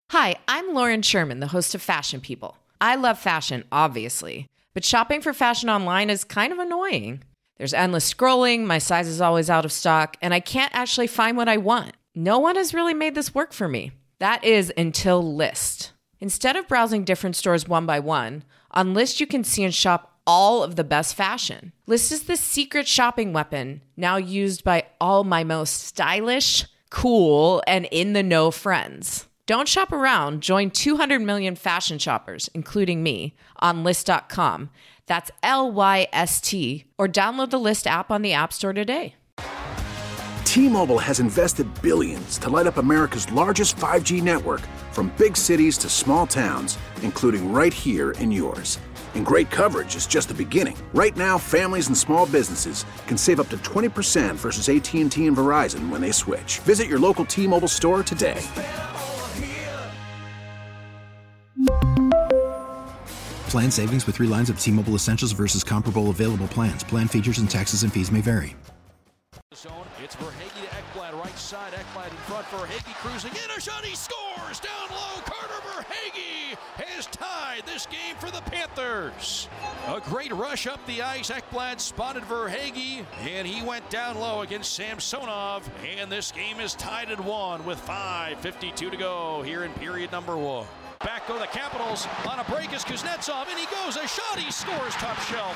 Hi, I'm Lauren Sherman, the host of Fashion People. I love fashion, obviously, but shopping for fashion online is kind of annoying. There's endless scrolling, my size is always out of stock, and I can't actually find what I want. No one has really made this work for me. That is until Lyst. Instead of browsing different stores one by one, on Lyst you can see and shop all of the best fashion. Lyst is the secret shopping weapon, now used by all my most stylish, cool, and in-the-know friends. Don't shop around. Join 200 million fashion shoppers, including me, on Lyst.com. That's Lyst, or download the Lyst app on the App Store today. T-Mobile has invested billions to light up America's largest 5G network, from big cities to small towns, including right here in yours. And great coverage is just the beginning. Right now, families and small businesses can save up to 20% versus AT&T and Verizon when they switch. Visit your local T-Mobile store today. Plan savings with 3 lines of T-Mobile Essentials versus comparable available plans. Plan features and taxes and fees may vary. It's Verhaeghe to Ekblad, right side. Ekblad in front. Verhaeghe cruising in a shot. He scores down low. Carter Verhaeghe has tied this game for the Panthers. A great rush up the ice. Ekblad spotted Verhaeghe, and he went down low against Samsonov. And this game is tied at 1 with 5:52 to go here in period number 1. Back go the Capitals. On a break is Kuznetsov, and he goes a shot. He scores top shelf.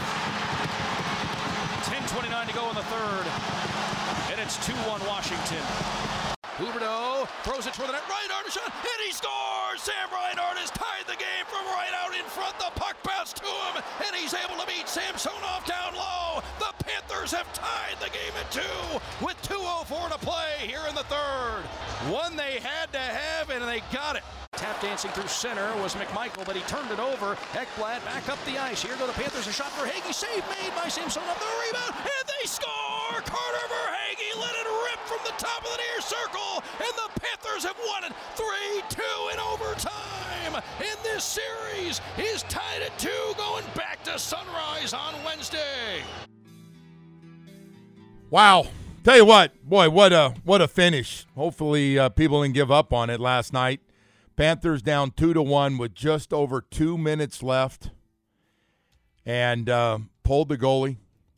10:29 to go in the third, and it's 2-1 Washington. Huberdeau throws it toward the net. Reinhart a shot, and he scores! Sam Reinhart has tied the game from right out in front. The puck bounced to him, and he's able to beat Samsonov down low. The Panthers have tied the game at 2 with 2:04 to play here in the third. One they had to have, and they got it. Tap dancing through center was McMichael, but he turned it over. Ekblad back up the ice. Here go the Panthers. A shot for Verhaeghe. Save made by Samsonov. The rebound, and they score! Carter Verhaeghe let it rip from the top of the near circle, and the Panthers have won it 3-2 in overtime. And this series is tied at 2 going back to Sunrise on Wednesday. Wow. Tell you what, boy, what a finish. Hopefully people didn't give up on it last night. Panthers down 2-1 with just over 2 minutes left, and pulled the goalie.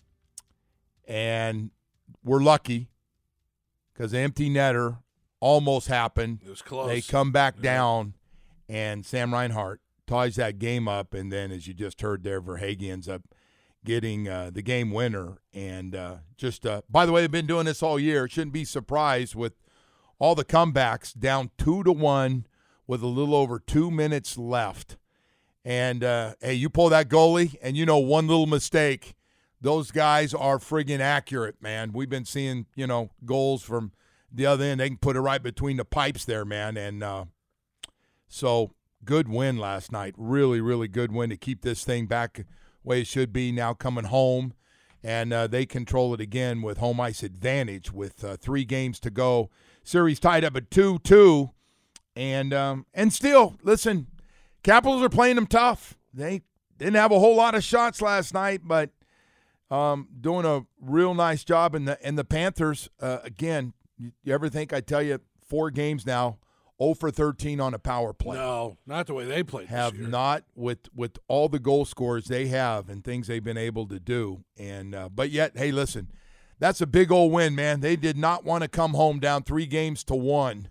And we're lucky because the empty netter almost happened. It was close. They come back down, and Sam Reinhart ties that game up. And then, as you just heard there, Verhaeghe ends up getting the game winner. And by the way, they've been doing this all year. Shouldn't be surprised with all the comebacks, down 2-1 with a little over 2 minutes left. And, hey, you pull that goalie, and one little mistake, those guys are friggin' accurate, man. We've been seeing, goals from the other end. They can put it right between the pipes there, man. And so good win last night. Really, really good win to keep this thing back the way it should be now coming home. And they control it again with home ice advantage with 3 games to go. Series tied up at 2-2. And still, listen, Capitals are playing them tough. They didn't have a whole lot of shots last night, but doing a real nice job. And the Panthers, again, you ever think I tell you 4 games now, 0 for 13 on a power play? No, not the way they played Have this year. not with all the goal scores they have and things they've been able to do. And but yet, hey, listen, that's a big old win, man. They did not want to come home down 3-1.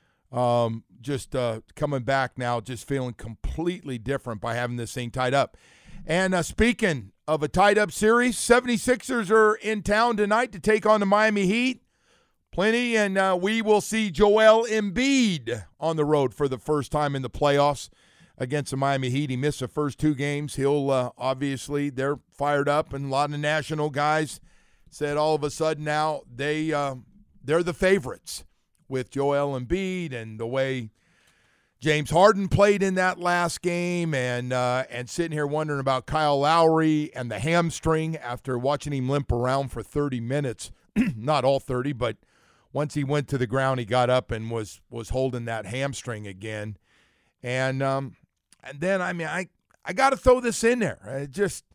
Just coming back now, just feeling completely different by having this thing tied up. And speaking of a tied-up series, 76ers are in town tonight to take on the Miami Heat. Plenty, and we will see Joel Embiid on the road for the first time in the playoffs against the Miami Heat. He missed the first 2 games. He'll obviously, they're fired up, and a lot of national guys said all of a sudden now they're the favorites with Joel Embiid and the way James Harden played in that last game, and sitting here wondering about Kyle Lowry and the hamstring after watching him limp around for 30 minutes. Not all 30, but once he went to the ground, he got up and was holding that hamstring again. And then, I mean, I got to throw this in there.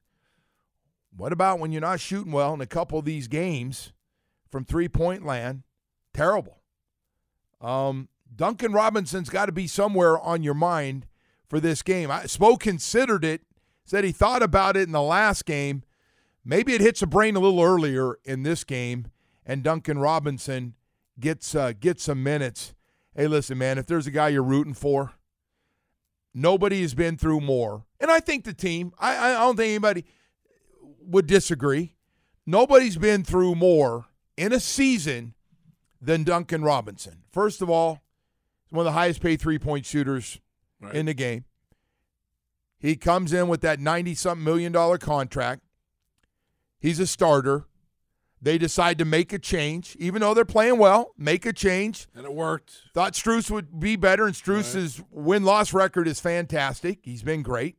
What about when you're not shooting well in a couple of these games from three-point land? Terrible. Duncan Robinson's got to be somewhere on your mind for this game. Spo considered it, said he thought about it in the last game. Maybe it hits the brain a little earlier in this game, and Duncan Robinson gets some minutes. Hey, listen, man, if there's a guy you're rooting for, nobody has been through more. And I think the team, I don't think anybody would disagree. Nobody's been through more in a season than Duncan Robinson. First of all, he's one of the highest paid three-point shooters in the game. He comes in with that $90-something million contract. He's a starter. They decide to make a change, even though they're playing well, make a change. And it worked. Thought Strus would be better, and Strus's win-loss record is fantastic. He's been great.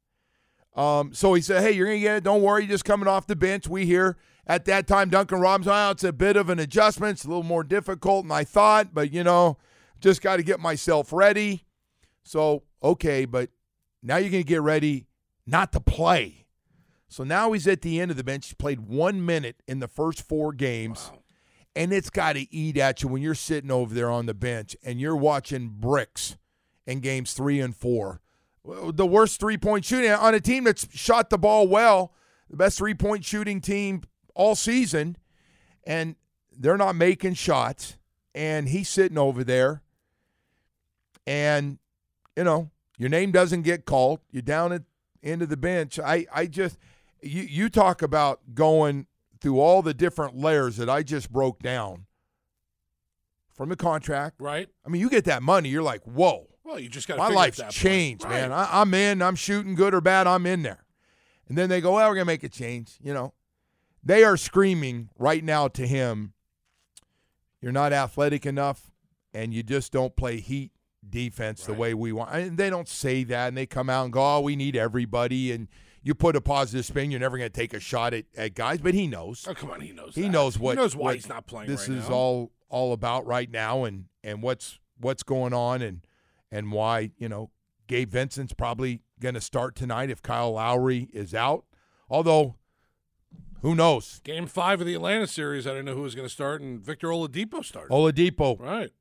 So he said, hey, you're going to get it. Don't worry, just coming off the bench. We hear at that time Duncan Robinson, it's a bit of an adjustment. It's a little more difficult than I thought, but, just got to get myself ready. So, okay, but now you're going to get ready not to play. So now he's at the end of the bench. He played 1 minute in the first 4 games, and it's got to eat at you when you're sitting over there on the bench and you're watching bricks in games 3 and 4. The worst three-point shooting on a team that's shot the ball well, the best three-point shooting team all season, and they're not making shots, and he's sitting over there, and, your name doesn't get called. You're down at the end of the bench. You talk about going through all the different layers that I just broke down from the contract. Right. I mean, you get that money, you're like, whoa. Well, you just got to my life's changed, man. I'm in. I'm shooting good or bad. I'm in there. And then they go, well, we're going to make a change. They are screaming right now to him, you're not athletic enough, and you just don't play heat defense the way we want. And they don't say that, and they come out and go, oh, we need everybody, and you put a positive spin, you're never going to take a shot at guys, but he knows. Oh, come on, he knows. He knows what. He knows why what he's not playing. This right is now. all about right now, and what's going on, and why Gabe Vincent's probably going to start tonight if Kyle Lowry is out. Although, who knows? Game 5 of the Atlanta series, I didn't know who was going to start, and Victor Oladipo started. Oladipo, right?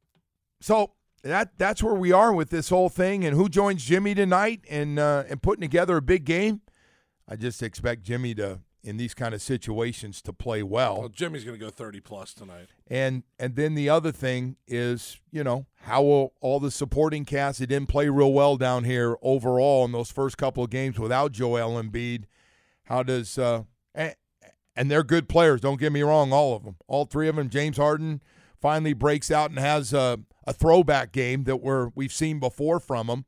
So that's where we are with this whole thing, and who joins Jimmy tonight and putting together a big game. I just expect Jimmy to, in these kind of situations, to play well. Jimmy's going to go 30-plus tonight. And then the other thing is, how will all the supporting cast that didn't play real well down here overall in those first couple of games without Joel Embiid, how does and they're good players, don't get me wrong, all of them. All 3 of them. James Harden finally breaks out and has a throwback game that we've seen before from him.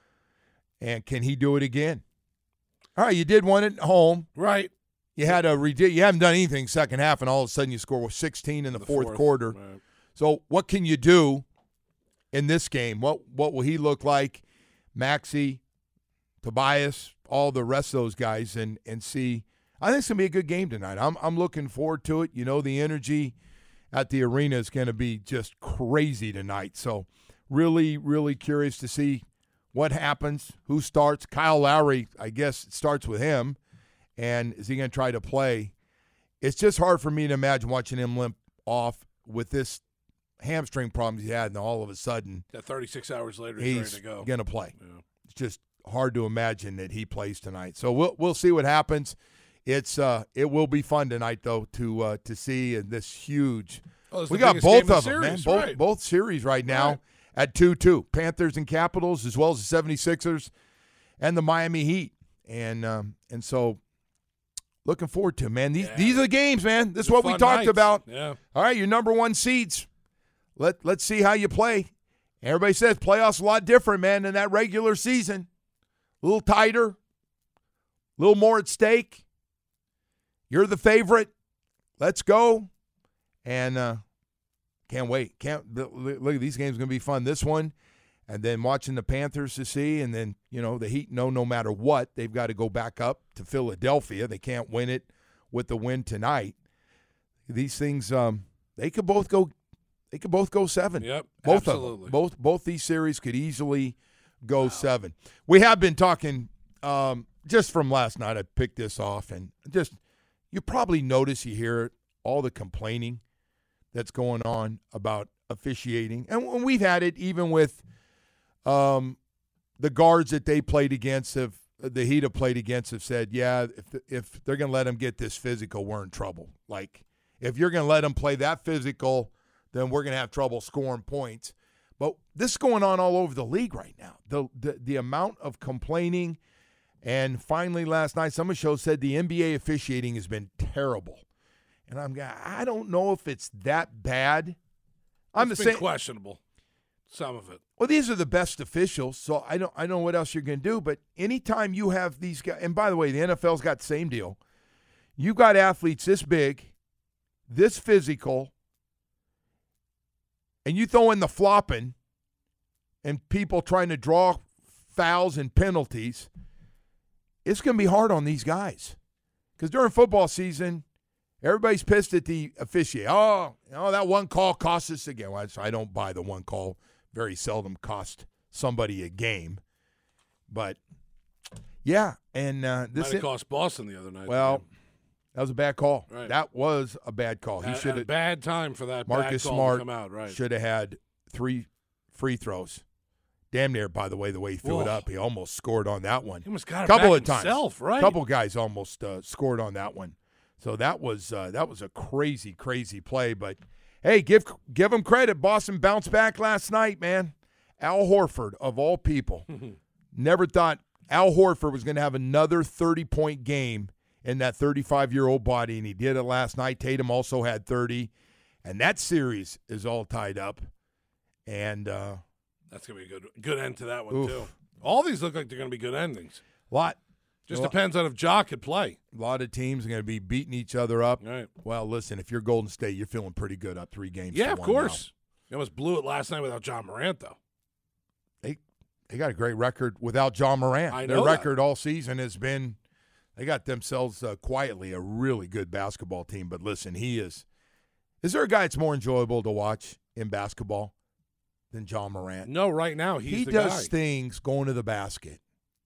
And can he do it again? All right, you did one at home. Right. You haven't done anything second half, and all of a sudden you score 16 in the fourth quarter. Right. So what can you do in this game? What will he look like? Maxey, Tobias, all the rest of those guys, and see. I think it's going to be a good game tonight. I'm looking forward to it. The energy at the arena is going to be just crazy tonight. So really, really curious to see what happens, who starts. Kyle Lowry, I guess it starts with him. And is he going to try to play? It's just hard for me to imagine watching him limp off with this hamstring problems he had, and all of a sudden, 36 hours later, he's ready to go. Going to play. Yeah. It's just hard to imagine that he plays tonight. So we'll see what happens. It will be fun tonight, though, to see this huge. We got both of them, man. Right. Both series right now at 2-2. Panthers and Capitals, as well as the 76ers and the Miami Heat, and so. Looking forward to it, man. These are the games, man. This is what we talked about. Yeah. All right, your number 1 seeds. Let's see how you play. Everybody says playoffs a lot different, man, than that regular season. A little tighter, a little more at stake. You're the favorite. Let's go. And can't wait. Look at these games. Going to be fun. This one, and then watching the Panthers to see, and then, the Heat know no matter what, they've got to go back up to Philadelphia. They can't win it with the win tonight. These things, they could both go 7. Yep, both absolutely. Of them. Both these series could easily go 7. We have been talking just from last night. I picked this off, and just you probably notice, you hear all the complaining that's going on about officiating. And we've had it even with the guards that they played against, the Heat have played against, have said, yeah, if they're going to let them get this physical, we're in trouble. Like, if you're going to let them play that physical, then we're going to have trouble scoring points. But this is going on all over the league right now. The amount of complaining, and finally last night, some of the shows said the NBA officiating has been terrible. And I don't know if it's that bad. It's been questionable, some of it. Well, these are the best officials, so I don't know what else you're going to do. But anytime you have these guys, and by the way, the NFL's got the same deal. You got athletes this big, this physical, and you throw in the flopping and people trying to draw fouls and penalties, it's going to be hard on these guys. Because during football season, everybody's pissed at the officiate. Oh, that one call cost us again. Well, I don't buy the one call. Very seldom cost somebody a game. But, yeah. And this might have cost Boston the other night. Well, that was a bad call. Right. That was a bad call. He should have. Bad time for that Marcus bad call Smart to come out. Right. Should have had 3 free throws. Damn near, by the way he threw it up. He almost scored on that one. He almost got it couple back of times. Himself, right? A couple guys almost scored on that one. So that was a crazy, crazy play. But, hey, give him credit. Boston bounced back last night, man. Al Horford, of all people, never thought Al Horford was going to have another 30-point game in that 35-year-old body, and he did it last night. Tatum also had 30, and that series is all tied up. And that's going to be a good end to that one, too. All these look like they're going to be good endings. Just depends on if Ja could play. A lot of teams are going to be beating each other up. Right. Well, listen, if you're Golden State, you're feeling pretty good up 3 games. Yeah, of course. They almost blew it last night without John Morant, though. They got a great record without John Morant. I know Their record all season has been they got themselves quietly a really good basketball team. But listen, he is there a guy that's more enjoyable to watch in basketball than John Morant? No, right now he does things going to the basket.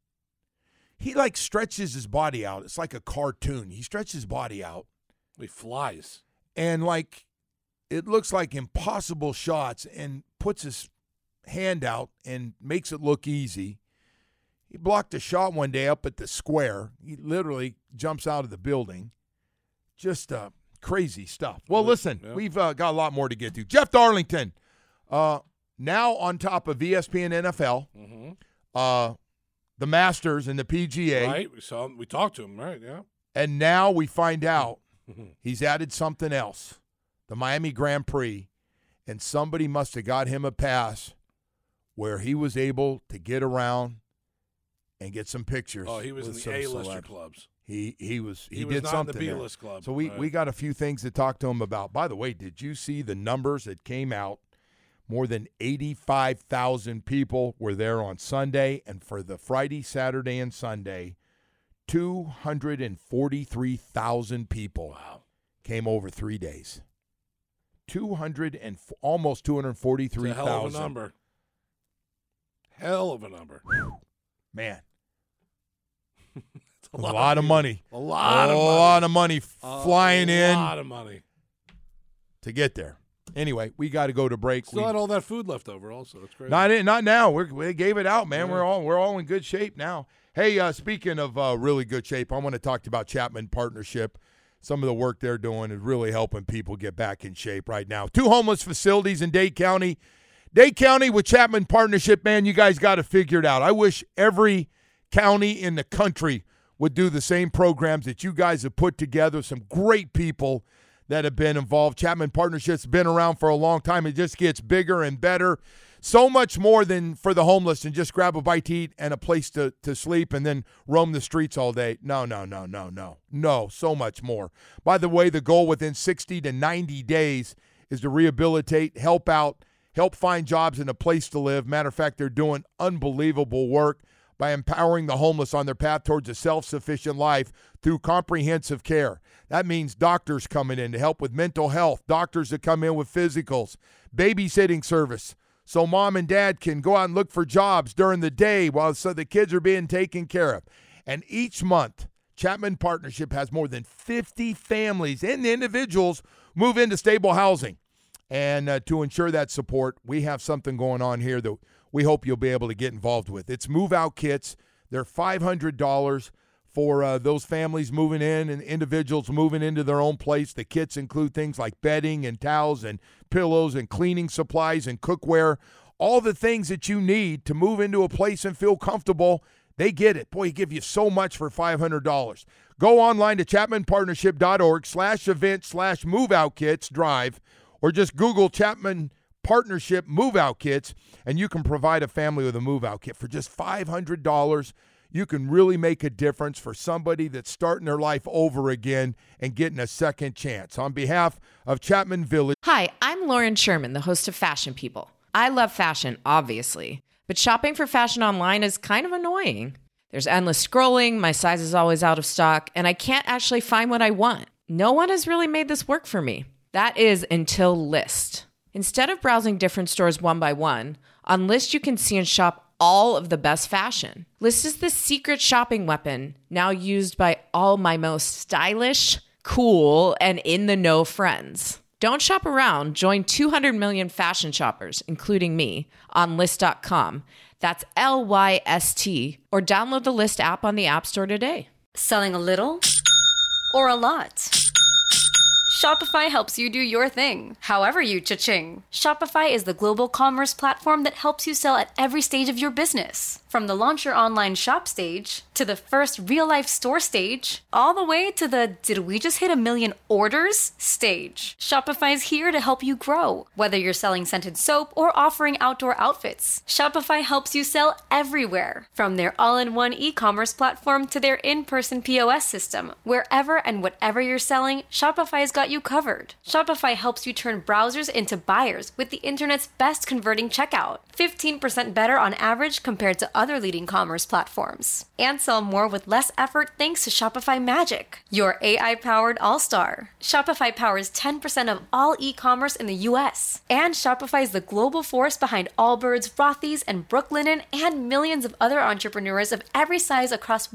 He stretches his body out. It's like a cartoon. He stretches his body out. He flies. And it looks like impossible shots and puts his hand out and makes it look easy. He blocked a shot one day up at the square. He literally jumps out of the building. Just crazy stuff. Well, listen, we've got a lot more to get to. Jeff Darlington, now on top of ESPN NFL, the Masters and the PGA. Right, we talked to him, right, yeah. And now we find out he's added something else, the Miami Grand Prix, and somebody must have got him a pass where he was able to get around and get some pictures. Oh, he was in the A-lister clubs. He did not something in the B-list club. So we got a few things to talk to him about. By the way, did you see the numbers that came out? More than 85,000 people were there on Sunday, and for the Friday, Saturday, and Sunday, 243,000 people came over 3 days. Almost 243,000. It's a hell of a number. Hell of a number. Man. It's a lot of money. A lot of money flying in. A lot of money. To get there. Anyway, we got to go to break. Still had all that food left over also. That's crazy. Not now. We gave it out, man. Yeah. We're all in good shape now. Hey, speaking of really good shape, I want to talk to you about Chapman Partnership. Some of the work they're doing is really helping people get back in shape right now. 2 homeless facilities in Dade County. Dade County with Chapman Partnership, man, you guys got to figure it out. I wish every county in the country would do the same programs that you guys have put together. Some great people that have been involved. Chapman Partnership's been around for a long time. It just gets bigger and better. So much more than for the homeless and just grab a bite to eat and a place to sleep and then roam the streets all day. No, so much more. By the way, the goal within 60 to 90 days is to rehabilitate, help out, help find jobs and a place to live. Matter of fact, they're doing unbelievable work by empowering the homeless on their path towards a self-sufficient life through comprehensive care. That means doctors coming in to help with mental health, doctors that come in with physicals, babysitting service, so mom and dad can go out and look for jobs during the day so the kids are being taken care of. And each month, Chapman Partnership has more than 50 families and individuals move into stable housing. And to ensure that support, we have something going on here that we hope you'll be able to get involved with. It's move-out kits. They're $500 for those families moving in and individuals moving into their own place. The kits include things like bedding and towels and pillows and cleaning supplies and cookware, all the things that you need to move into a place and feel comfortable. They get it. Boy, he give you so much for $500. Go online to chapmanpartnership.org/event/moveout kits drive, or just Google Chapman Partnership Move-Out Kits, and you can provide a family with a move-out kit. For just $500, you can really make a difference for somebody that's starting their life over again and getting a second chance. On behalf of Chapman Village. Hi, I'm Lauren Sherman, the host of Fashion People. I love fashion, obviously, but shopping for fashion online is kind of annoying. There's endless scrolling, my size is always out of stock, and I can't actually find what I want. No one has really made this work for me. That is until Lyst. Instead of browsing different stores one by one, on Lyst you can see and shop all of the best fashion. Lyst is the secret shopping weapon now used by all my most stylish, cool, and in-the-know friends. Don't shop around. Join 200 million fashion shoppers, including me, on Lyst.com. That's LYST. Or download the Lyst app on the App Store today. Selling a little or a lot? Shopify helps you do your thing, however you cha-ching. Shopify is the global commerce platform that helps you sell at every stage of your business. From the launch your online shop stage, to the first real-life store stage, all the way to the did we just hit 1 million orders stage. Shopify is here to help you grow. Whether you're selling scented soap or offering outdoor outfits, Shopify helps you sell everywhere. From their all-in-one e-commerce platform to their in-person POS system, wherever and whatever you're selling, Shopify's got you covered. Shopify helps you turn browsers into buyers with the internet's best converting checkout. 15% better on average compared to other leading commerce platforms. And sell more with less effort thanks to Shopify Magic, your AI-powered all-star. Shopify powers 10% of all e-commerce in the US. And Shopify is the global force behind Allbirds, Rothy's, and Brooklinen, and millions of other entrepreneurs of every size across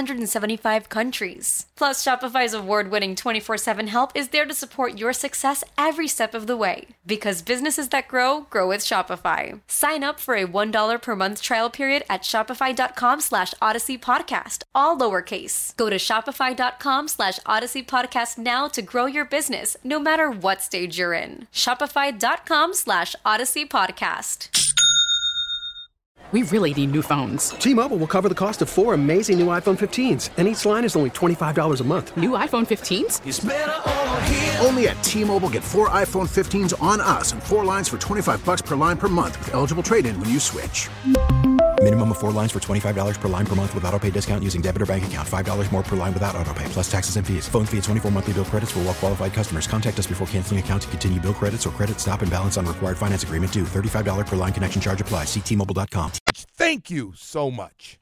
175 countries. Plus, Shopify's award-winning 24/7 help is there to support your success every step of the way. Because businesses that grow, grow with Shopify. Sign up for a $1 per month trial period at shopify.com/Odyssey Podcast, all lowercase. Go to shopify.com/Odyssey Podcast now to grow your business, no matter what stage you're in. Shopify.com/Odyssey Podcast. We really need new phones. T-Mobile will cover the cost of 4 amazing new iPhone 15s, and each line is only $25 a month. New iPhone 15s? It's better over here. Only at T-Mobile, get 4 iPhone 15s on us and 4 lines for $25 per line per month with eligible trade-in when you switch. Minimum of 4 lines for $25 per line per month with autopay discount using debit or bank account. $5 more per line without autopay, plus taxes and fees. Phone fee at 24 monthly bill credits for well-qualified customers. Contact us before canceling account to continue bill credits or credit stop and balance on required finance agreement due. $35 per line connection charge applies. See T-Mobile.com. Thank you so much.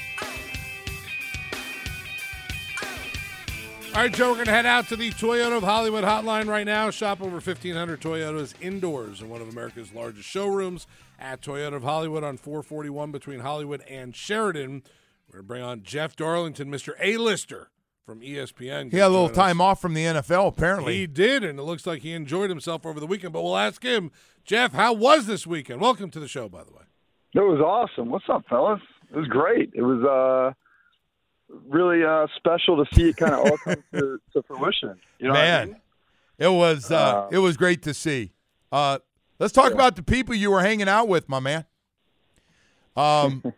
All right, Joe, we're going to head out to the Toyota of Hollywood hotline right now. Shop over 1,500 Toyotas indoors in one of America's largest showrooms at Toyota of Hollywood on 441 between Hollywood and Sheridan. We're going to bring on Jeff Darlington, Mr. A-Lister from ESPN. He had a little time off from the NFL, apparently. He did, and it looks like he enjoyed himself over the weekend. But we'll ask him, Jeff, how was this weekend? Welcome to the show, by the way. It was awesome. What's up, fellas? It was great. It was really special to see it kind of all come to fruition. You know Man, what I mean? it was great to see. Let's talk about the people you were hanging out with, my man. The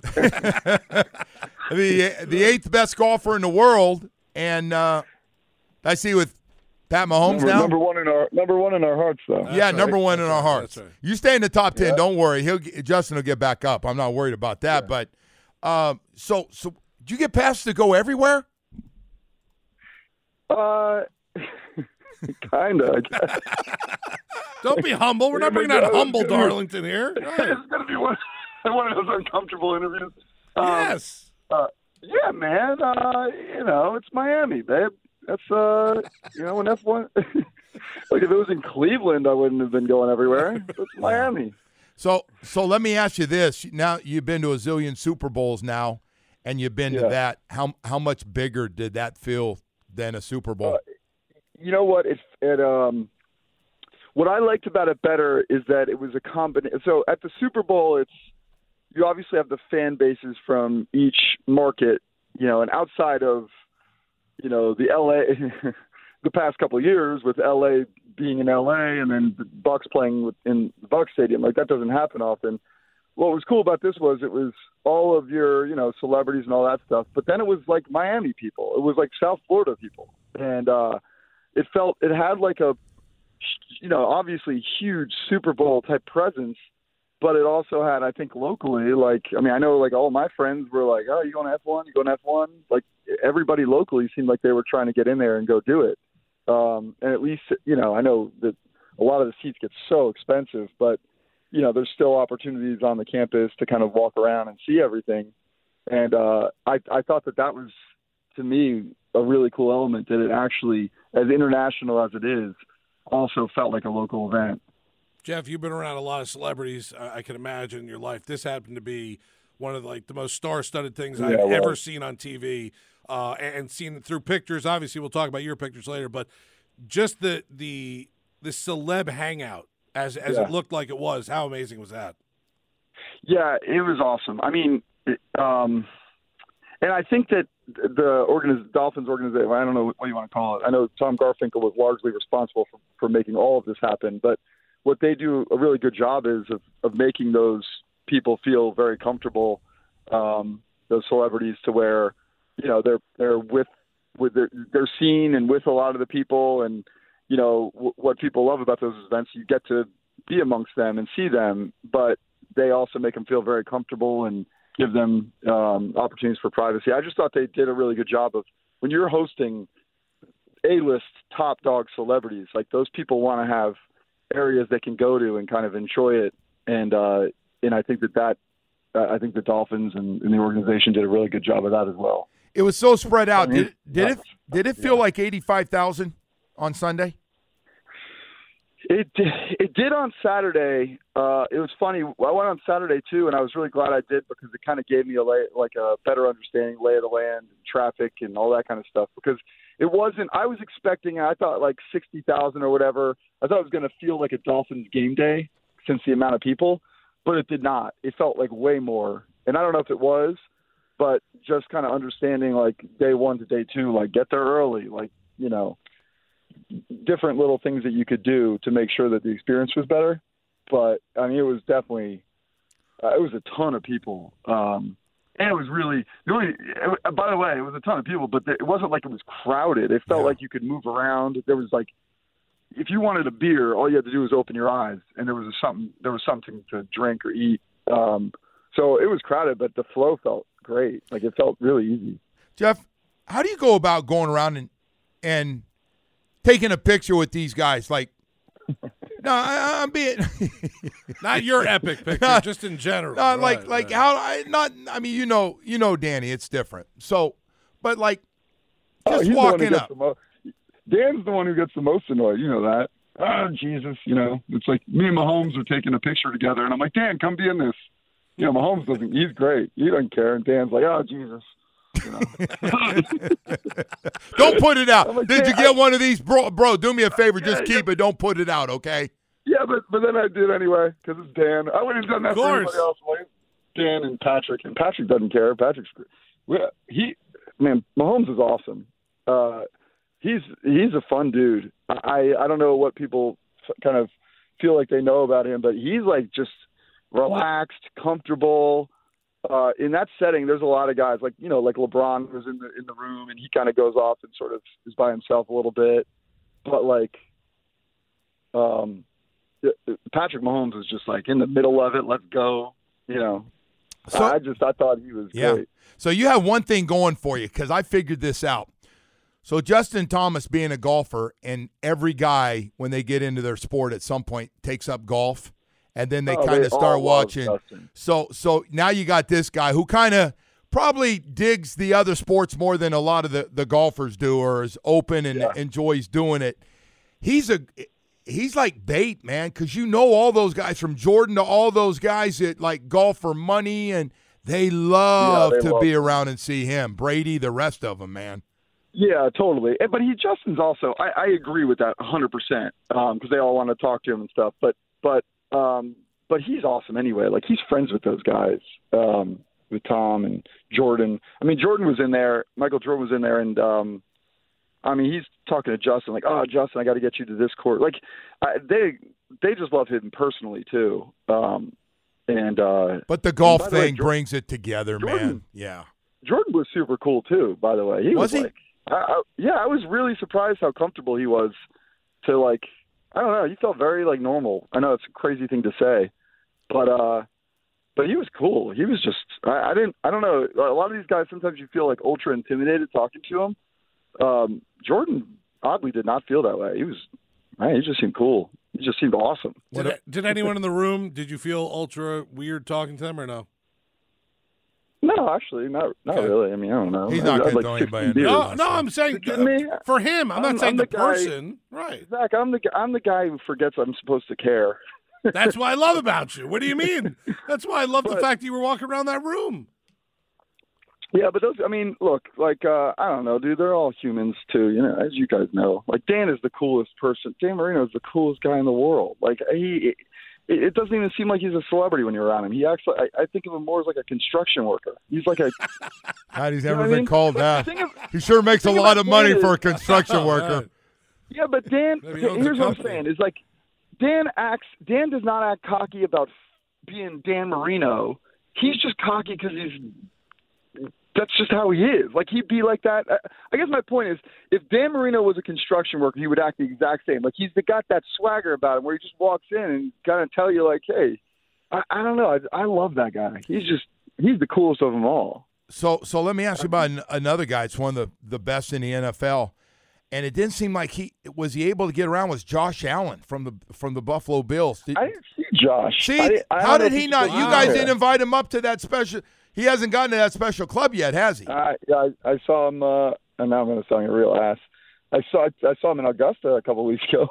8th best golfer in the world, and I see with Pat Mahomes now. Number one in our hearts, though. That's right. Number one in our hearts. Right. You stay in the top 10. Yeah. Don't worry. Justin will get back up. I'm not worried about that. Yeah. But so did you get passed to go everywhere? Kinda. Don't be humble. We're not bringing out humble Darlington here. Right. It's gonna be one of those uncomfortable interviews. Yes. Yeah, man. It's Miami, babe. That's when F1. Like if it was in Cleveland, I wouldn't have been going everywhere. It's Miami. So let me ask you this: now you've been to a zillion Super Bowls now, and you've been to that. How much bigger did that feel than a Super Bowl? You know what? What I liked about it better is that it was a combination. So at the Super Bowl, you obviously have the fan bases from each market, and outside of, the LA, the past couple of years with LA being in LA and then the Bucks playing in the Bucks Stadium, like that doesn't happen often. What was cool about this was it was all of your, celebrities and all that stuff, but then it was like Miami people. It was like South Florida people. And it had like a, obviously huge Super Bowl type presence, but it also had, I think, locally, I know like all my friends were like, oh, you going to F1? You going to F1? Like everybody locally seemed like they were trying to get in there and go do it. And at least, I know that a lot of the seats get so expensive, but, there's still opportunities on the campus to kind of walk around and see everything. And I thought that was, to me, a really cool element, that it actually, as international as it is, also felt like a local event. Jeff, you've been around a lot of celebrities, I can imagine, in your life. This happened to be one of the most star-studded things I've ever seen on TV, and seen through pictures. Obviously, we'll talk about your pictures later, but just the celeb hangout, as it looked like it was, how amazing was that? Yeah, it was awesome. I mean, and I think that the Dolphins organization, I don't know what you want to call it. I know Tom Garfinkel was largely responsible for making all of this happen, but what they do a really good job is of making those people feel very comfortable, those celebrities, to where, they're they're seen and with a lot of the people. And, what people love about those events, you get to be amongst them and see them, but they also make them feel very comfortable and give them opportunities for privacy. I just thought they did a really good job of, when you're hosting A-list top dog celebrities, like those people want to have areas they can go to and kind of enjoy it. And I think I think the Dolphins and the organization did a really good job of that as well. It was so spread out. Did it feel like 85,000 on Sunday? It did on Saturday. It was funny. I went on Saturday too, and I was really glad I did, because it kind of gave me a better understanding, lay of the land, traffic, and all that kind of stuff. Because it wasn't. I was expecting. I thought like 60,000 or whatever. I thought it was going to feel like a Dolphins game day, since the amount of people, but it did not. It felt like way more. And I don't know if it was, but just kind of understanding like day one to day two, like get there early, like, different little things that you could do to make sure that the experience was better. But I mean, it was definitely, it was a ton of people. And it was really, by the way, it was a ton of people, but it wasn't like it was crowded. It felt like you could move around. There was like, if you wanted a beer, all you had to do was open your eyes, and there was something to drink or eat. So it was crowded, but the flow felt great. Like it felt really easy. Jeff, how do you go about going around and taking a picture with these guys? Like, no, I'm being not your epic picture, just in general. No, right. How I mean, you know, Danny, it's different. So, but like, just walking up. Dan's the one who gets the most annoyed. You know that. Oh, Jesus. It's like me and Mahomes are taking a picture together, and I'm like, Dan, come be in this. Mahomes doesn't. He's great. He doesn't care. And Dan's like, oh, Jesus. Don't put it out. Like, did you get one of these, bro? Do me a favor, just keep it. Don't put it out, okay? Yeah, but then I did anyway, because it's Dan. I wouldn't have done that for anybody else. Like Dan and Patrick doesn't care. Mahomes is awesome. He's a fun dude. I don't know what people kind of feel like they know about him, but he's like just relaxed, comfortable. In that setting, there's a lot of guys like LeBron was in the room, and he kind of goes off and sort of is by himself a little bit. But like, Patrick Mahomes is just like in the middle of it. Let's go. So I thought he was great. So you have one thing going for you, because I figured this out. So Justin Thomas being a golfer, and every guy when they get into their sport at some point takes up golf. And then they kind of start watching. So now you got this guy who kind of probably digs the other sports more than a lot of the golfers do, or is open and enjoys doing it. He's like bait, man, because all those guys from Jordan to all those guys that like golf for money, and they love to be around and see him. Brady, the rest of them, man. Yeah, totally. But Justin's also. I agree with that 100% because they all want to talk to him and stuff. But he's awesome anyway. Like he's friends with those guys, with Tom and Jordan. I mean, Jordan was in there. Michael Jordan was in there, and he's talking to Justin like, "Oh, Justin, I got to get you to this court." Like they just love him personally too. But the golf thing brings it together, Jordan, man. Yeah. Jordan was super cool too. By the way, he was he? Like, I was really surprised how comfortable he was. To like, I don't know, he felt very like normal. I know it's a crazy thing to say, but he was cool. He was just, I don't know. A lot of these guys sometimes you feel like ultra intimidated talking to him. Jordan oddly did not feel that way. He just seemed cool. He just seemed awesome. Did anyone in the room? Did you feel ultra weird talking to them or no? No, actually, not really. I mean, I don't know. He's not going to like throw anybody. No, I'm saying for him. I'm not saying the person. Right. Zach, I'm the guy who forgets I'm supposed to care. That's what I love about you. What do you mean? That's why I love the fact that you were walking around that room. Yeah, but those, I mean, look, like, I don't know, dude, they're all humans too, you know, as you guys know. Like, Dan is the coolest person. Dan Marino is the coolest guy in the world. Like, it doesn't even seem like he's a celebrity when you're around him. He actually, I think of him more as like a construction worker. He's like a... God, he's never been called that. He sure makes a lot of money for a construction worker. Yeah, but Dan, here's what I'm saying, is like, Dan does not act cocky about being Dan Marino. He's just cocky because that's just how he is. Like, he'd be like that. I guess my point is, if Dan Marino was a construction worker, he would act the exact same. Like, he's got that swagger about him where he just walks in and kind of tell you, like, hey, I don't know. I love that guy. He's the coolest of them all. So let me ask you about another guy. It's one of the best in the NFL. And it didn't seem like he able to get around was Josh Allen from the Buffalo Bills. I didn't see Josh. See, how did he not? You guys didn't invite him up to that special. He hasn't gotten to that special club yet, has he? I saw him, and now I'm going to sound a real ass. I saw him in Augusta a couple of weeks ago.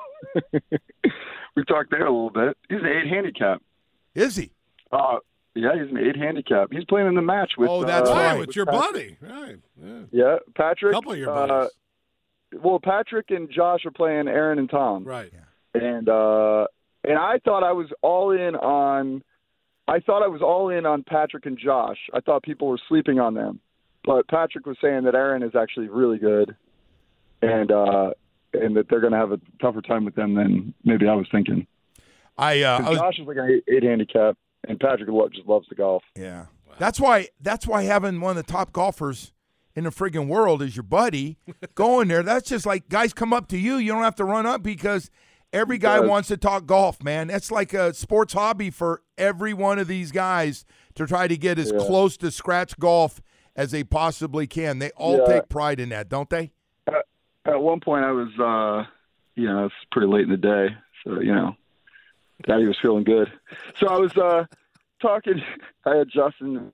We talked there a little bit. He's an 8 handicap. Is he? Yeah, he's an 8 handicap. He's playing in the match with. Oh, that's right, with your buddy, right? Yeah, Patrick. A couple of your buddies. Well, Patrick and Josh are playing Aaron and Tom. Right. And I thought I was all in on. I thought I was all in on Patrick and Josh. I thought people were sleeping on them, but Patrick was saying that Aaron is actually really good, and that they're going to have a tougher time with them than maybe I was thinking. Josh is like an 8 handicap, and Patrick just loves the golf. Yeah, wow. That's why having one of the top golfers in the friggin' world is your buddy going there. That's just like guys come up to you. You don't have to run up because every guy wants to talk golf, man. That's like a sports hobby for every one of these guys to try to get as close to scratch golf as they possibly can. They all take pride in that, don't they? At one point I was, it's pretty late in the day, so, Daddy was feeling good. So I was talking. I had Justin.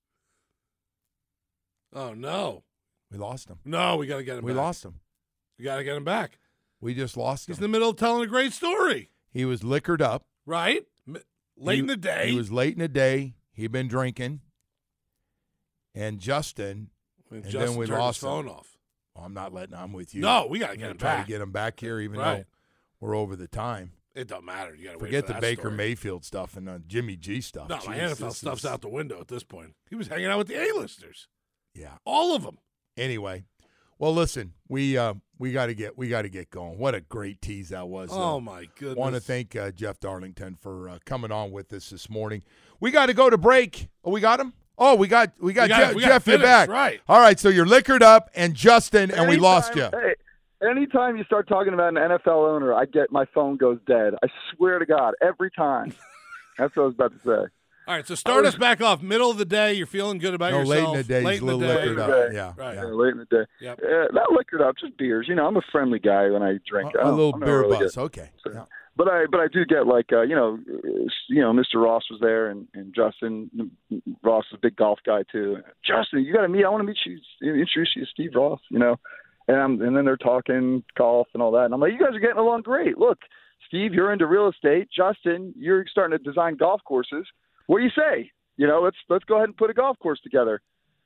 Oh, no. We lost him. No, we got to get him back. We lost him. We got to get him back. We just lost him. He's in the middle of telling a great story. He was liquored up. Right? Late in the day. He was late in the day. He'd been drinking. And Justin, and then we lost his phone off. Well, I'm with you. No, we got to get him back. Try to get him back here even though we're over the time. It don't matter. You got to forget the Baker Mayfield stuff and Jimmy G stuff. No, my NFL stuff's out the window at this point. He was hanging out with the A-listers. Yeah, all of them. Anyway, well, listen, we got to get going. What a great tease that was. Oh my goodness! Want to thank Jeff Darlington for coming on with us this morning. We got to go to break. Oh, we got him. Oh, we got Jeff. You're back. Right. All right. So you're liquored up and Justin, and we lost you. Hey, anytime you start talking about an NFL owner, my phone goes dead. I swear to God, every time. That's what I was about to say. All right, so start us back off. Middle of the day, you're feeling good about yourself. Late in the day, late in the day. liquored up. Yeah, right. Yeah, late in the day. Yep. Not liquored up, just beers. I'm a friendly guy when I drink. A little beer buzz. Okay. So, yeah. But I do get like Mr. Ross was there and Justin Ross is a big golf guy too. Justin, you got to meet. I want to meet you. Introduce you to Steve Ross. And then they're talking golf and all that. And I'm like, you guys are getting along great. Look, Steve, you're into real estate. Justin, you're starting to design golf courses. What do you say? Let's go ahead and put a golf course together.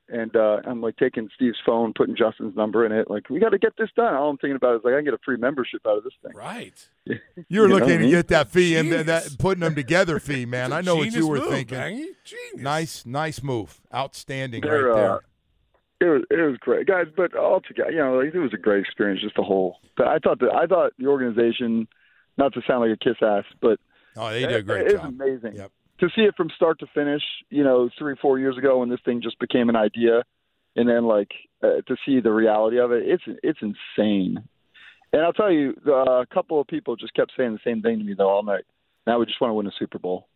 And I'm like taking Steve's phone, putting Justin's number in it. Like, we got to get this done. All I'm thinking about is like, I can get a free membership out of this thing. Right. You're looking to get that fee Genius. and that putting them together fee, man. I know what you were move, thinking. Bangy. Genius. Nice move. Outstanding They're, right there. It was great, guys. But altogether, like, it was a great experience. Just the whole. But I thought the organization, not to sound like a kiss ass, but they did a great job. job. It was amazing. Yep. To see it from start to finish. 3-4 years ago when this thing just became an idea, and then to see the reality of it, it's insane. And I'll tell you, a couple of people just kept saying the same thing to me though all night. Now we just want to win a Super Bowl.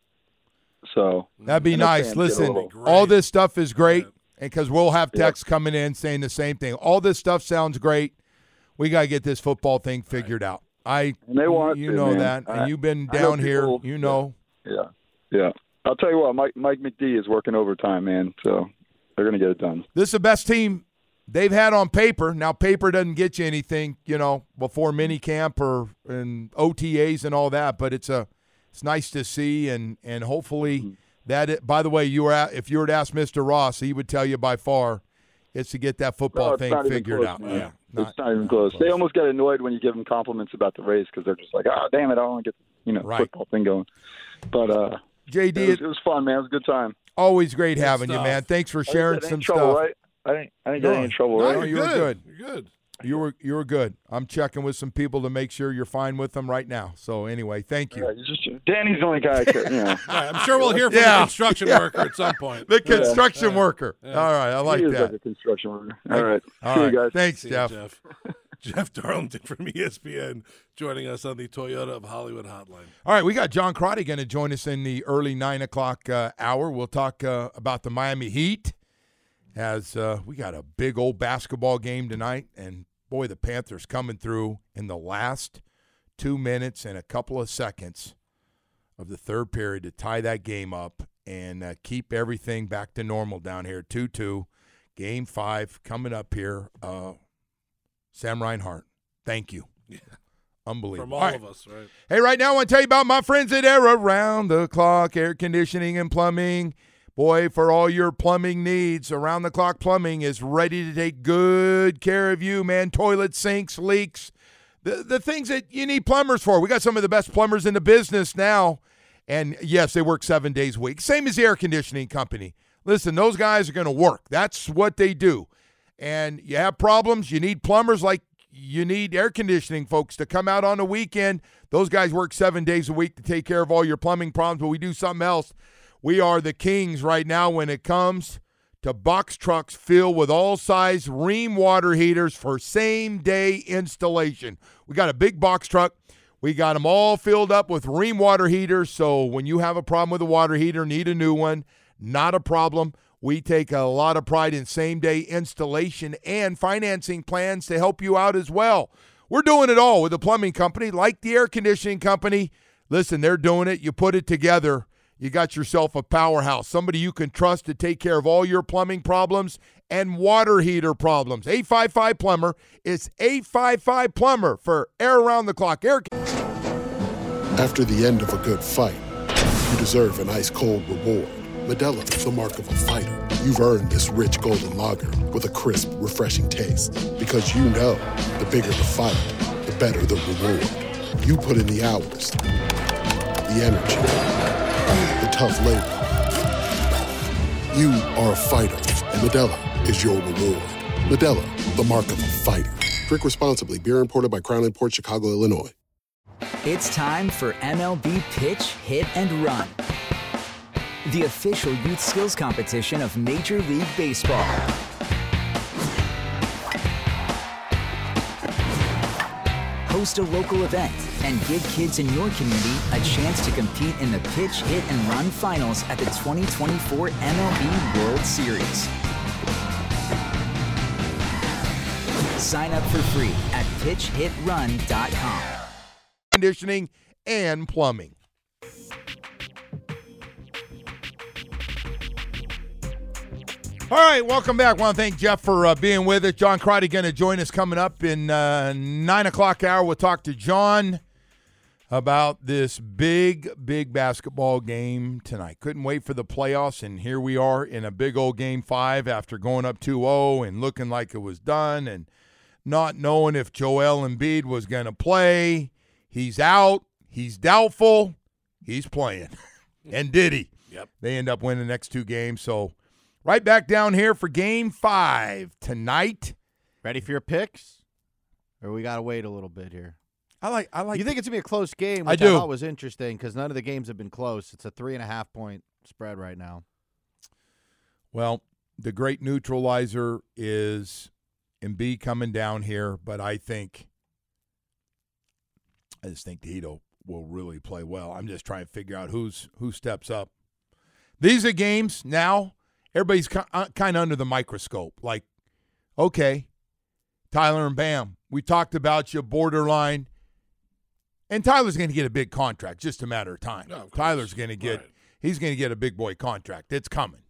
So that'd be nice. Listen, all this stuff is great, because we'll have texts coming in saying the same thing. All this stuff sounds great. We got to get this football thing figured out. And they want you to, know man. that, and you've been down here. You know. Yeah. I'll tell you what, Mike McD is working overtime, man. So they're going to get it done. This is the best team they've had on paper. Now, paper doesn't get you anything, before mini camp and OTAs and all that. But it's nice to see, and hopefully that. By the way, if you were to ask Mr. Ross, he would tell you by far it's to get that football thing figured out. Man. Yeah, it's not even close. They almost get annoyed when you give them compliments about the race because they're just like, "Oh, damn it, I want to get football thing going." But JD, it was fun, man. It was a good time. Always great having you, man. Thanks for sharing some trouble, stuff. Right? I didn't get any trouble, right? No, you were good. You're good. You were good. I'm checking with some people to make sure you're fine with them right now. So anyway, thank you. Danny's the only guy I care. Right, I'm sure we'll hear from the construction worker at some point. The construction worker. Yeah. All right, I like that. Like a construction worker. All right. All See right. you guys. Thanks, See Jeff. you, Jeff. Jeff Darlington from ESPN joining us on the Toyota of Hollywood hotline. All right, we got John Crotty going to join us in the early 9 o'clock hour. We'll talk about the Miami Heat as we got a big old basketball game tonight. And, boy, the Panthers coming through in the last 2 minutes and a couple of seconds of the third period to tie that game up and keep everything back to normal down here. 2-2, Game 5 coming up here. Sam Reinhart, thank you. Yeah. Unbelievable. From all of us, right? Hey, right now I want to tell you about my friends at Air Around the Clock Air Conditioning and Plumbing. Boy, for all your plumbing needs, Around the Clock Plumbing is ready to take good care of you, man. Toilet sinks, leaks, the things that you need plumbers for. We got some of the best plumbers in the business now. And, yes, they work 7 days a week. Same as the air conditioning company. Listen, those guys are going to work. That's what they do. And you have problems, you need plumbers like you need air conditioning folks to come out on the weekend. Those guys work 7 days a week to take care of all your plumbing problems, but we do something else. We are the kings right now when it comes to box trucks filled with all-size Rheem water heaters for same-day installation. We got a big box truck. We got them all filled up with Rheem water heaters, so when you have a problem with a water heater, need a new one, not a problem. We take a lot of pride in same-day installation and financing plans to help you out as well. We're doing it all with a plumbing company like the air conditioning company. Listen, they're doing it. You put it together, you got yourself a powerhouse, somebody you can trust to take care of all your plumbing problems and water heater problems. 855-PLUMBER. It's 855-PLUMBER for Air Around the Clock. After the end of a good fight, you deserve an ice-cold reward. Modelo is the mark of a fighter. You've earned this rich golden lager with a crisp, refreshing taste. Because you know, the bigger the fight, the better the reward. You put in the hours, the energy, the tough labor. You are a fighter, and Modelo is your reward. Modelo, the mark of a fighter. Drink responsibly. Beer imported by Crown Imports, Chicago, Illinois. It's time for MLB Pitch, Hit, and Run, the official youth skills competition of Major League Baseball. Host a local event and give kids in your community a chance to compete in the Pitch, Hit, and Run finals at the 2024 MLB World Series. Sign up for free at pitchhitrun.com. Conditioning and plumbing. All right, welcome back. I want to thank Jeff for being with us. John Crotty going to join us coming up in 9 o'clock hour. We'll talk to John. about this big basketball game tonight. Couldn't wait for the playoffs, and here we are in a big old Game 5 after going up 2-0 and looking like it was done and not knowing if Joel Embiid was going to play. He's out. He's doubtful. He's playing. And did he? Yep. They end up winning the next 2 games. So right back down here for Game 5 tonight. Ready for your picks? Or we got to wait a little bit here? I like. You think it's going to be a close game, I which do. I thought was interesting because none of the games have been close. It's a 3.5-point spread right now. Well, the great neutralizer is Embiid coming down here, but I just think Hedo will really play well. I'm just trying to figure out who steps up. These are games now, everybody's kind of under the microscope. Like, okay, Tyler and Bam, we talked about you, borderline. And Tyler's going to get a big contract, just a matter of time. No, of Tyler's going to get he's going to get a big boy contract. It's coming.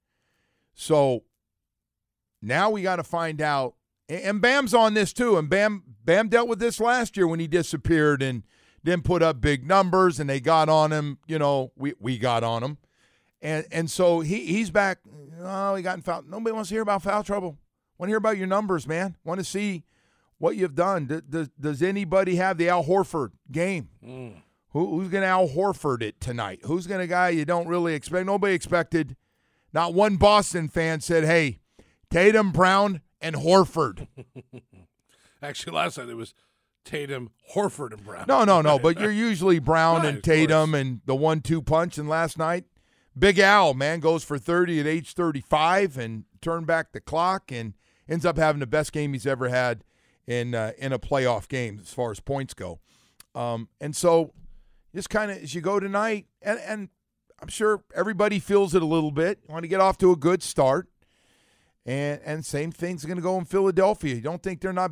So now we got to find out. And Bam's on this too. And Bam dealt with this last year when he disappeared and didn't put up big numbers, and they got on him. You know, we got on him. And so he's back. Oh, he got in foul. Nobody wants to hear about foul trouble. Want to hear about your numbers, man. Want to see what you've done. Does anybody have the Al Horford game? Who's going to Al Horford it tonight? Who's going to guy you don't really expect? Nobody expected. Not one Boston fan said, hey, Tatum, Brown, and Horford. Actually, last night it was Tatum, Horford, and Brown. No. But you're usually Brown and Tatum and the 1-2 punch. And last night, Big Al, man, goes for 30 at age 35 and turned back the clock and ends up having the best game he's ever had in a playoff game as far as points go. And so just kind of as you go tonight, and I'm sure everybody feels it a little bit. You want to get off to a good start. And same thing's going to go in Philadelphia. You don't think they're they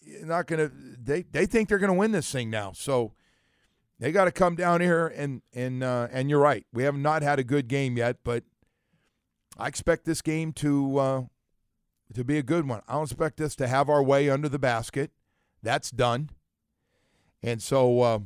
think they're going to win this thing now. So they got to come down here and you're right. We have not had a good game yet, but I expect this game to be a good one. I don't expect us to have our way under the basket. That's done. And so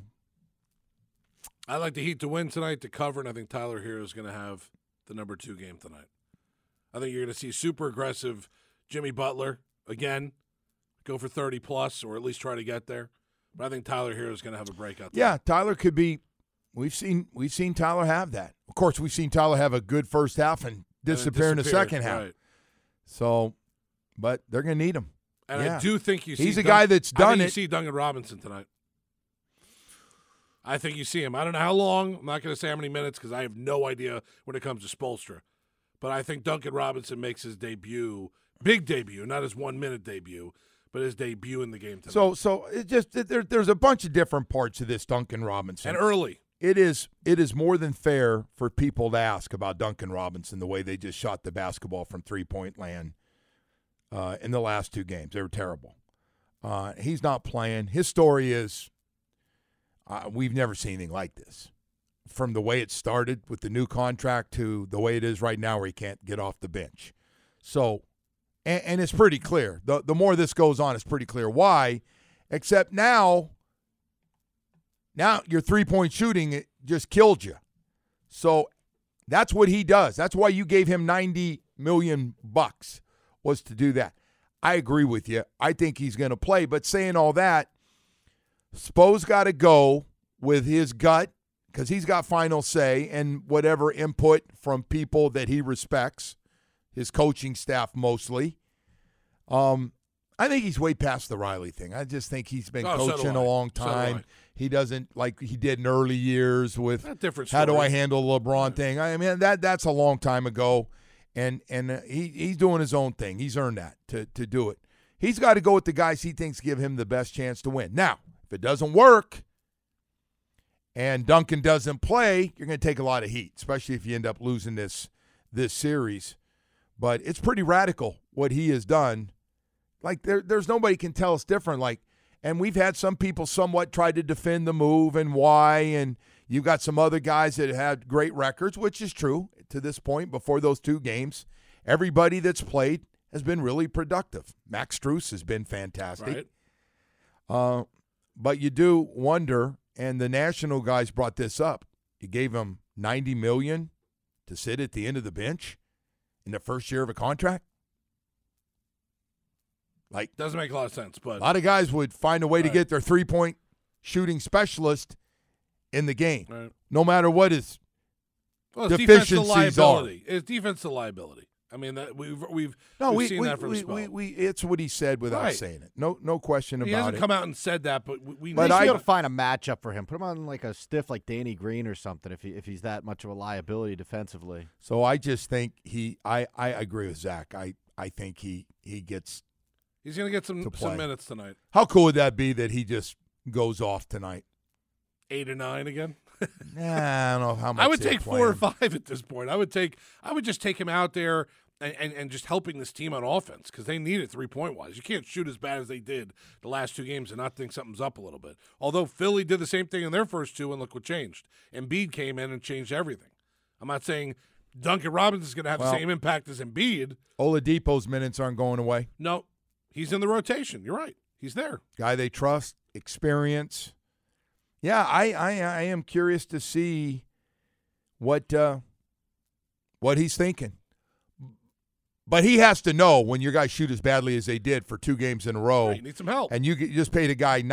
I like the Heat to win tonight, to cover, and I think Tyler Hero is going to have the number 2 game tonight. I think you're going to see super aggressive Jimmy Butler again, go for 30-plus, or at least try to get there. But I think Tyler Hero is going to have a breakout. Yeah, Tyler could be. We've seen Tyler have that. Of course, we've seen Tyler have a good first half and disappear in the second half. Right. So, but they're going to need him. And I do think you see he's a guy that's done it. You see Duncan Robinson tonight. I think you see him. I don't know how long. I'm not going to say how many minutes because I have no idea when it comes to Spoelstra. But I think Duncan Robinson makes his debut, big debut, not his 1-minute debut, but his debut in the game tonight. So it just there's a bunch of different parts of this Duncan Robinson. And early. It is more than fair for people to ask about Duncan Robinson, the way they just shot the basketball from three-point land in the last 2 games. They were terrible. He's not playing. His story is we've never seen anything like this. From the way it started with the new contract to the way it is right now where he can't get off the bench. So, and it's pretty clear. The more this goes on, it's pretty clear why, except now your three-point shooting, it just killed you. So that's what he does. That's why you gave him $90 million was to do that. I agree with you. I think he's going to play. But saying all that, Spo's got to go with his gut, because he's got final say and whatever input from people that he respects, his coaching staff mostly. I think he's way past the Riley thing. I just think he's been coaching a long time. He doesn't like he did in early years with how do I handle the LeBron thing. I mean, that's a long time ago, and he's doing his own thing. He's earned that to do it. He's got to go with the guys he thinks give him the best chance to win. Now, if it doesn't work and Duncan doesn't play, you're going to take a lot of heat, especially if you end up losing this series. But it's pretty radical what he has done. Like there's nobody can tell us different. Like, and we've had some people somewhat try to defend the move and why, and you've got some other guys that had great records, which is true to this point. Before those 2 games, everybody that's played has been really productive. Max Strus has been fantastic. Right. But you do wonder, and the national guys brought this up. You gave him $90 million to sit at the end of the bench in the first year of a contract. Like, doesn't make a lot of sense, but a lot of guys would find a way to get their three-point shooting specialist in the game, no matter what his deficiencies are. It's defensive liability. I mean, that we've seen that from Spell. It's what he said without saying it. No question about it. He hasn't come out and said that, but we need to find a matchup for him. Put him on like a stiff like Danny Green or something if he's that much of a liability defensively. So I just think I agree with Zach. I think he gets. He's going to get some minutes tonight. How cool would that be that he just goes off tonight? 8 or 9 again? Nah, I don't know how much. I would take 4 or 5 at this point. I would just take him out there and just helping this team on offense because they need it 3-point wise. You can't shoot as bad as they did the last 2 games and not think something's up a little bit. Although Philly did the same thing in their first 2, and look what changed. Embiid came in and changed everything. I'm not saying Duncan Robinson is going to have the same impact as Embiid. Oladipo's minutes aren't going away. No, he's in the rotation. You're right. He's there. Guy they trust, experience. Yeah, I am curious to see what he's thinking. But he has to know when your guys shoot as badly as they did for 2 games in a row. Right, you need some help. And you just paid a guy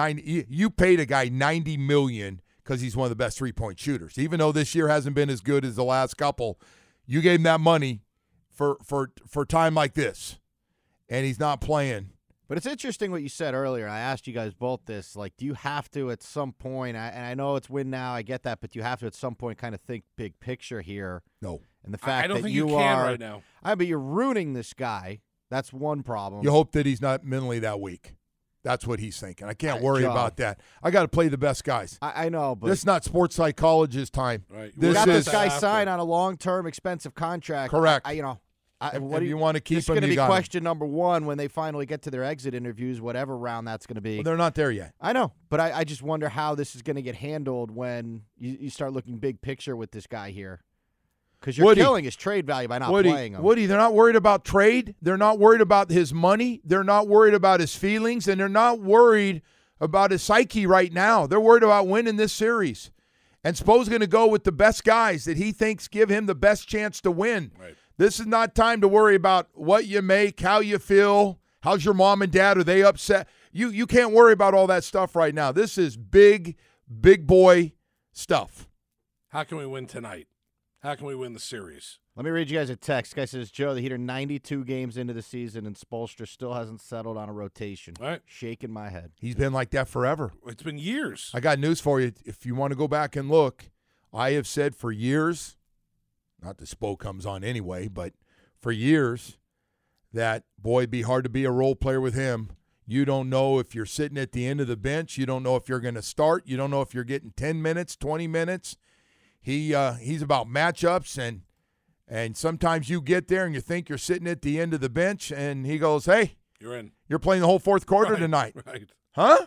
$90 million because he's one of the best 3-point shooters. Even though this year hasn't been as good as the last couple, you gave him that money for time like this, and he's not playing. But it's interesting what you said earlier. I asked you guys both this. Like, do you have to at some point, and I know it's win now, I get that, but you have to at some point kind of think big picture here. No. And the fact I don't that think you can are right now. But you're ruining this guy. That's one problem. You hope that he's not mentally that weak. That's what he's thinking. I can't worry about that. I got to play the best guys. I know, but this is not sports psychologist time. Right. This guy signed on a long-term expensive contract. Correct. What do you want to keep him? It's going to be question number 1 when they finally get to their exit interviews, whatever round that's going to be. Well, they're not there yet. I know, but I just wonder how this is going to get handled when you start looking big picture with this guy here. Because you're killing his trade value by not playing him. Woody, they're not worried about trade. They're not worried about his money. They're not worried about his feelings. And they're not worried about his psyche right now. They're worried about winning this series. And Spo's going to go with the best guys that he thinks give him the best chance to win. Right. This is not time to worry about what you make, how you feel, how's your mom and dad, are they upset? You can't worry about all that stuff right now. This is big boy stuff. How can we win tonight? How can we win the series? Let me read you guys a text. Guy says, Joe, the Heat are 92 games into the season, and Spoelstra still hasn't settled on a rotation. All right. Shaking my head. He's been like that forever. It's been years. I got news for you. If you want to go back and look, I have said for years, not that Spo comes on anyway, but for years that, boy, it'd be hard to be a role player with him. You don't know if you're sitting at the end of the bench. You don't know if you're going to start. You don't know if you're getting 10 minutes, 20 minutes. He's about matchups, and sometimes you get there and you think you're sitting at the end of the bench, and he goes, hey, you're in. You're playing the whole fourth quarter tonight. Right. Huh?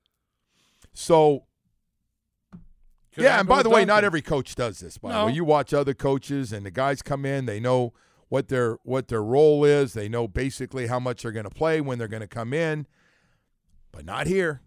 So, and by the way, not every coach does this. By the way, you watch other coaches, and the guys come in, they know what their role is. They know basically how much they're going to play, when they're going to come in, but not here,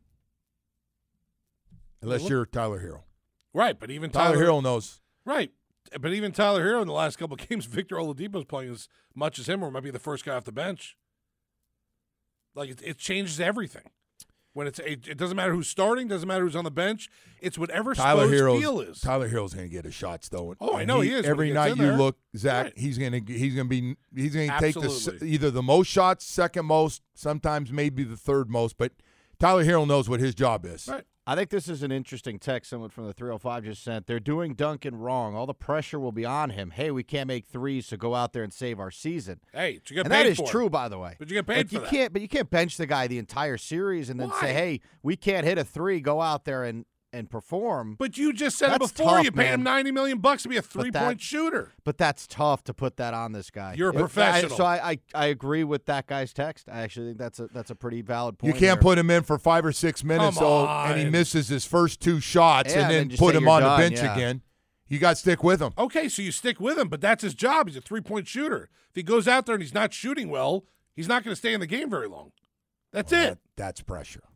unless you're Tyler Hero. Right, but even Tyler Hero knows. Right, but even Tyler Hero in the last couple of games, Victor Oladipo's playing as much as him, or might be the first guy off the bench. Like it changes everything. When it doesn't matter who's starting, doesn't matter who's on the bench. It's whatever Spo's feel is. Tyler Hero's going to get his shots though. Oh, I know he is. Every night you look, Zach, right. he's going to take either the most shots, second most, sometimes maybe the third most. But Tyler Hero knows what his job is. Right. I think this is an interesting text someone from the 305 just sent. They're doing Duncan wrong. All the pressure will be on him. Hey, we can't make threes, so go out there and save our season. Hey, you get and paid that is for true, it. By the way. But you get paid for that. But you can't bench the guy the entire series and then say, hey, we can't hit a three. Go out there and perform. But you just said it before. Tough, you paid him $90 million to be a three-point shooter. But that's tough to put that on this guy. You're a professional. So I agree with that guy's text. I actually think that's a pretty valid point. You can't put him in for 5 or 6 minutes and he misses his first 2 shots and then put him on the bench again. You got to stick with him. Okay, so you stick with him, but that's his job. He's a three-point shooter. If he goes out there and he's not shooting well, he's not going to stay in the game very long. That's it. That's pressure.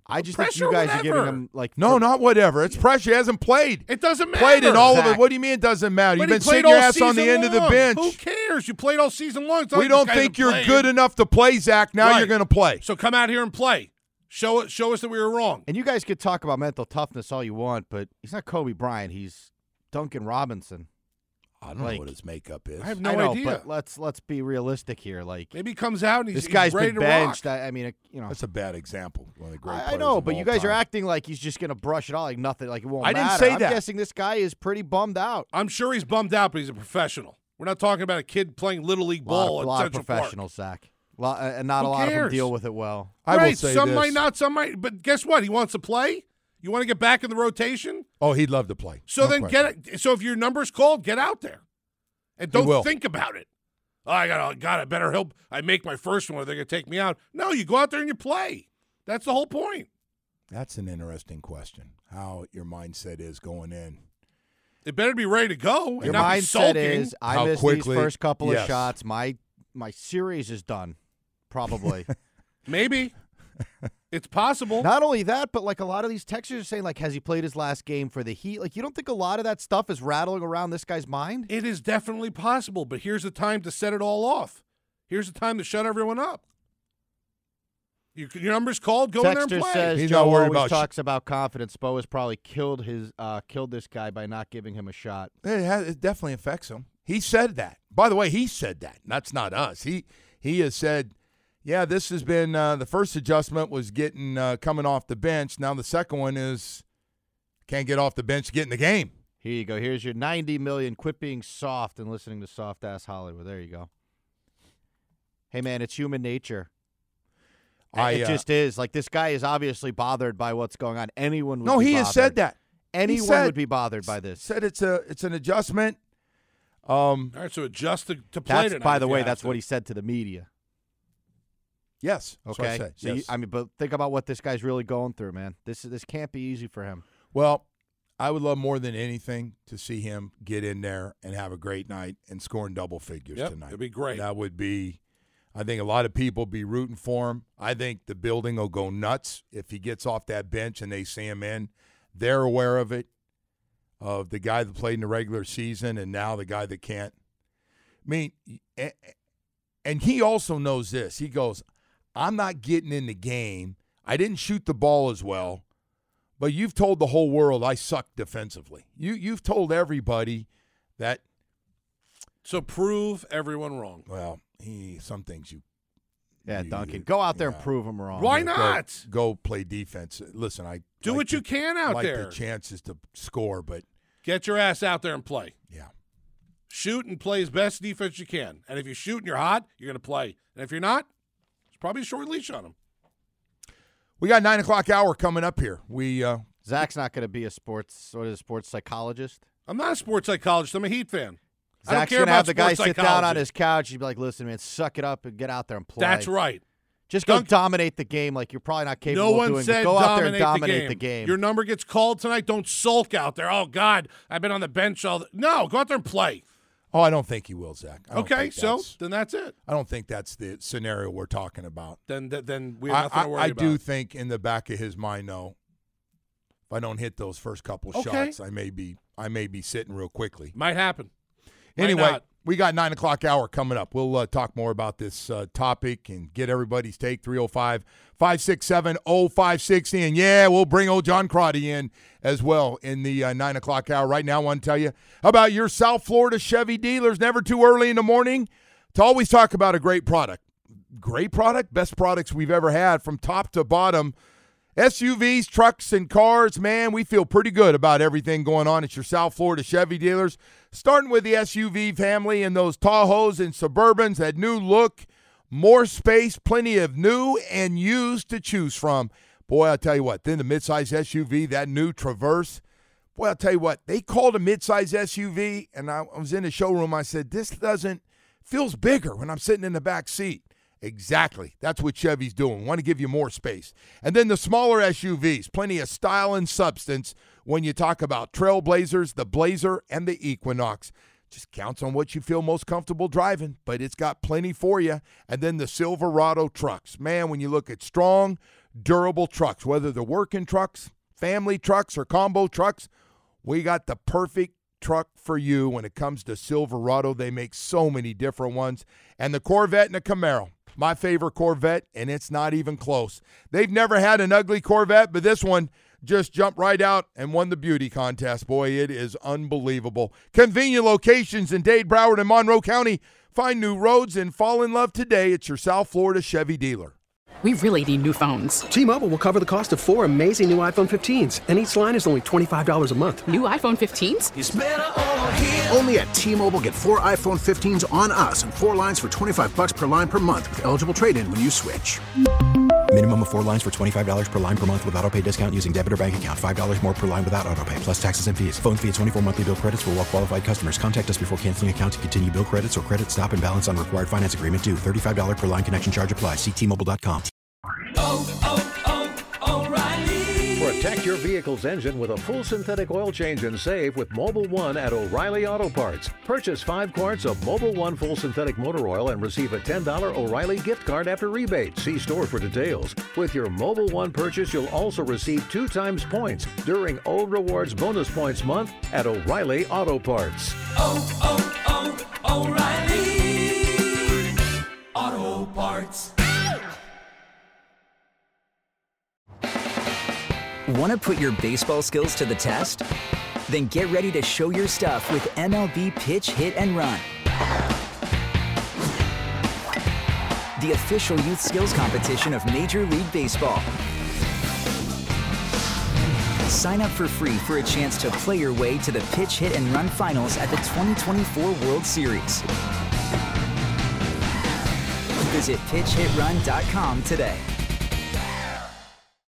I just think you guys are giving him No, not whatever. It's pressure. He hasn't played. It doesn't matter. Played in all of it. What do you mean it doesn't matter? But You've been sitting your ass on the end of the bench. Who cares? You played all season long. We don't think you're good enough to play, Zach. Now you're going to play. So come out here and play. Show us that we were wrong. And you guys could talk about mental toughness all you want, but he's not Kobe Bryant. He's Duncan Robinson. I don't know what his makeup is. I have no idea. But let's be realistic here. Maybe he comes out and this guy's ready been to benched. rock. I mean, that's a bad example. One of the great I know, but you guys are acting like he's just going to brush it off like nothing, like it won't matter. I didn't say I'm that. guessing this guy is pretty bummed out. I'm sure he's bummed out, but he's a professional. We're not talking about a kid playing Little League ball A lot at of Central professionals, Park. Zach. And not Who a lot cares? of them deal with it well. I right, will say some this. might not, some might. But guess what? He wants to play. You want to get back in the rotation? Oh, he'd love to play. So No then question. get it. So if your number's called, get out there. And don't think about it. Oh, I better help. I make my first one or they're going to take me out. No, you go out there and you play. That's the whole point. That's an interesting question, how your mindset is going in. It better be ready to go. Your and not be mindset sulking. is, I missed these first couple of shots. My series is done, probably. Maybe. It's possible. Not only that, but a lot of these texters are saying, has he played his last game for the Heat? You don't think a lot of that stuff is rattling around this guy's mind? It is definitely possible, but here's the time to set it all off. Here's the time to shut everyone up. Your number's called. Go in there and Texter play. says He's Joe not worried always about talks about confidence. Bo has probably killed this guy by not giving him a shot. It definitely affects him. He said that. By the way, he said that. That's not us. He has said, yeah, this has been the first adjustment was getting coming off the bench. Now the second one is can't get off the bench to get in the game. Here you go. Here's your 90 million. Quit being soft and listening to soft ass Hollywood. There you go. Hey man, it's human nature. It just is. This guy is obviously bothered by what's going on. Anyone would be bothered. he has said that. Anyone would be bothered by this. Said it's an adjustment. All right, so adjust to play That's, tonight. by the if you way, have that's to. what he said to the media. Yes. That's what I Okay. said. So yes. but think about what this guy's really going through, man. This can't be easy for him. Well, I would love more than anything to see him get in there and have a great night and score in double figures tonight. It'd be great. That would be. I think a lot of people be rooting for him. I think the building will go nuts if he gets off that bench and they see him in. They're aware of it, of the guy that played in the regular season and now the guy that can't. I mean, and he also knows this. He goes, I'm not getting in the game. I didn't shoot the ball as well, but you've told the whole world I suck defensively. You've told everybody that. So prove everyone wrong. Well, some things you. Yeah, Duncan, go out there and prove him wrong. Why not? Go play defense. Listen, do what you can out there. The chances to score, but get your ass out there and play. Yeah. Shoot and play as best defense you can. And if you shoot and you're hot, you're going to play. And if you're not, it's probably a short leash on them. We got 9 o'clock hour coming up here. Zach's not going to be a sports psychologist. I'm not a sports psychologist. I'm a Heat fan. Zach's going to have the guy sit down on his couch. He'd be like, listen, man, suck it up and get out there and play. That's right. Just go dominate the game like you're probably not capable of doing. No one said go out there and dominate dominate the game. Your number gets called tonight. Don't sulk out there. Oh, God, I've been on the bench all No, go out there and play. Oh, I don't think he will, Zach. Okay, so then that's it. I don't think that's the scenario we're talking about. Then we have nothing to worry about. I do think in the back of his mind, though, if I don't hit those first couple shots, I may be sitting real quickly. Might happen. Anyway, we got 9 o'clock hour coming up. We'll talk more about this topic and get everybody's take. 305-567-0560. And, yeah, we'll bring old John Crotty in as well in the 9 o'clock hour. Right now, I want to tell you about your South Florida Chevy dealers. Never too early in the morning to always talk about a great product. Great product, best products we've ever had from top to bottom. SUVs, trucks, and cars, man, we feel pretty good about everything going on at your South Florida Chevy dealers. Starting with the SUV family and those Tahoes and Suburbans, that new look, more space, plenty of new and used to choose from. Boy, I'll tell you what, then the midsize SUV, that new Traverse, boy, I'll tell you what, they called a midsize SUV, and I was in the showroom, I said, this feels bigger when I'm sitting in the back seat. Exactly. That's what Chevy's doing. Want to give you more space. And then the smaller SUVs, plenty of style and substance when you talk about Trailblazers, the Blazer, and the Equinox. Just counts on what you feel most comfortable driving, but it's got plenty for you. And then the Silverado trucks. Man, when you look at strong, durable trucks, whether they're working trucks, family trucks, or combo trucks. We got the perfect truck for you when it comes to Silverado. They make so many different ones. And the Corvette and the Camaro, my favorite Corvette, and it's not even close. They've never had an ugly Corvette, but this one just jumped right out and won the beauty contest. Boy, it is unbelievable. Convenient locations in Dade, Broward, and Monroe County. Find new roads and fall in love today at your South Florida Chevy dealer. We really need new phones. T-Mobile will cover the cost of 4 amazing new iPhone 15s, and each line is only $25 a month. New iPhone 15s? It's better over here. Only at T-Mobile, get 4 iPhone 15s on us and 4 lines for $25 per line per month with eligible trade-in when you switch. Minimum of 4 lines for $25 per line per month with autopay discount using debit or bank account. $5 more per line without autopay, plus taxes and fees. Phone fee at 24 monthly bill credits for well-qualified customers. Contact us before canceling account to continue bill credits or credit stop and balance on required finance agreement due. $35 per line connection charge applies. See T-Mobile.com. O'Reilly. Protect your vehicle's engine with a full synthetic oil change and save with Mobil 1 at O'Reilly Auto Parts. Purchase 5 quarts of Mobil 1 full synthetic motor oil and receive a $10 O'Reilly gift card after rebate. See store for details. With your Mobil 1 purchase, you'll also receive 2 times points during O Rewards Bonus Points Month at O'Reilly Auto Parts. O'Reilly Auto Parts. Want to put your baseball skills to the test? Then get ready to show your stuff with MLB Pitch, Hit, and Run. The official youth skills competition of Major League Baseball. Sign up for free for a chance to play your way to the Pitch, Hit, and Run finals at the 2024 World Series. Visit PitchHitRun.com today.